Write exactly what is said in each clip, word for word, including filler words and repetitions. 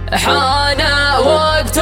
حان وقت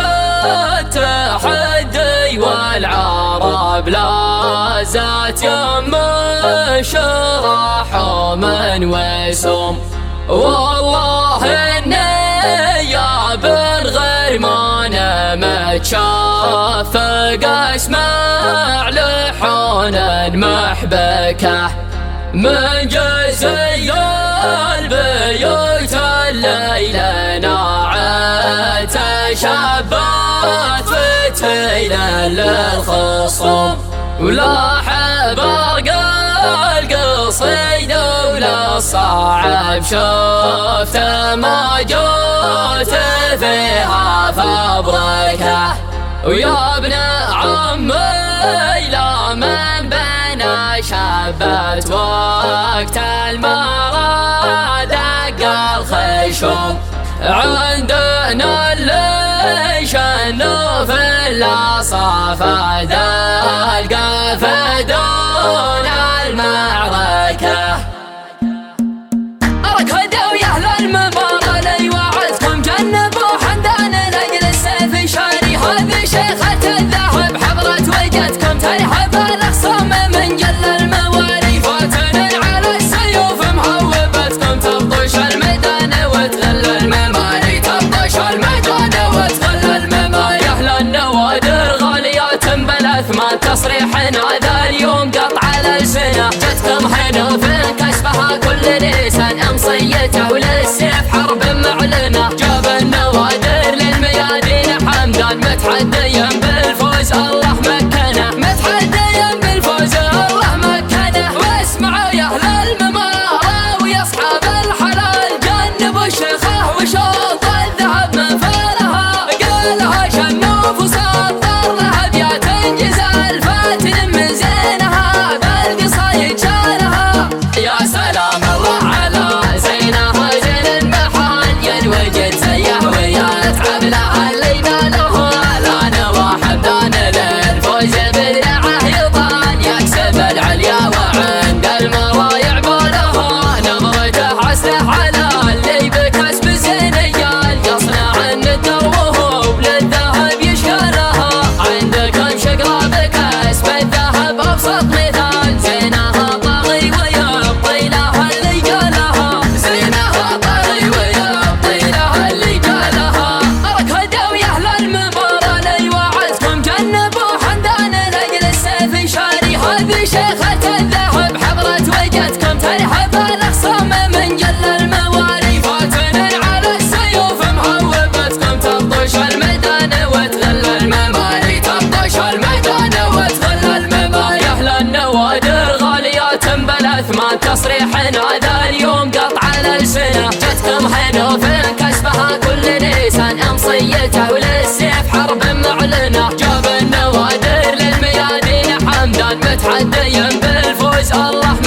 التحدي والعرب لا زالت يم شرح من وسم، والله النية بالغير ما نمت شافق اسمع لحون محبكه من جزي البيوت الليل ناعت شبات فتيلا للخصم، ولاح برق القصيد ولا صعب شفت ما جوت فيها فبركه، ويا ابن عمي لا من بنا شبت وقت المرا دق الخشم، عندنا اللي شنو في العصافة ذا القفا دون المعركة. ركضوا يا أهل المباراة لي وعدكم جنبوا حمدان لأجل السيف شاري، هذه شيخة الذهب حضرت وجدكم ترحب الأخصام من جل الموالي، فاتن على السيوف مهوبتكم تبطش الميدان وتغل الممالي، تبطش الميدان وتغل الممالي. يا أهل النوادر غاليات بالاثمان تصريح هذا اليوم قطع الألسنة، جتكم حنوف كسبها كل لسان امصيته وللسيف حرب معلنة، جاب النوادر للميادين حمدان متحديا بالفوز الله مكنه، متحديا بالفوز الله مكنه. واسمعوا يا اهل الممارة ويا اصحاب الحلال جنبوا الشيخه وشوط الذهب من فارها، قالها شنوف وسطر لها ابيات جزال فاتن من زينها بالقصايد شالها. يا سلام الله على زينها زين المحان ينوجد زيه ويتعب لها اللي باله، لا نوى حمدان للفوز بدرعه يطان يكسب العليا وعند المرايع بالها، نظرته عسله على اللي بكسب الزنيان يصنع الندر وهو للذهب يشكرها، عندكم شقرة بكسب الذهب ابسط مثال، زينها طاغي ويبطي لها اللي قالها، زينها طاغي ويبطي لها اللي قالها. ركضوا يا اهل المباراة لي وعدكم جنبوا حمدان لاجل السيف شاري، هذه شيخة الذهب حضرت وجدكم ترحب الاخصام من جل الموالي، فاتن على السيوف مهوبتكم تبطش الميدان وتغل الممالي، تبطش الميدان وتغل الممالي. يا اهل النوادر غاليات بالاثمان تصريح هذا اليوم قطع الألسنة، جتكم حنوف كسبها كل لسان امصيته وللسيف حرب معلنة، جاب النوادر للميادين حمدان متحديا بالفوز الله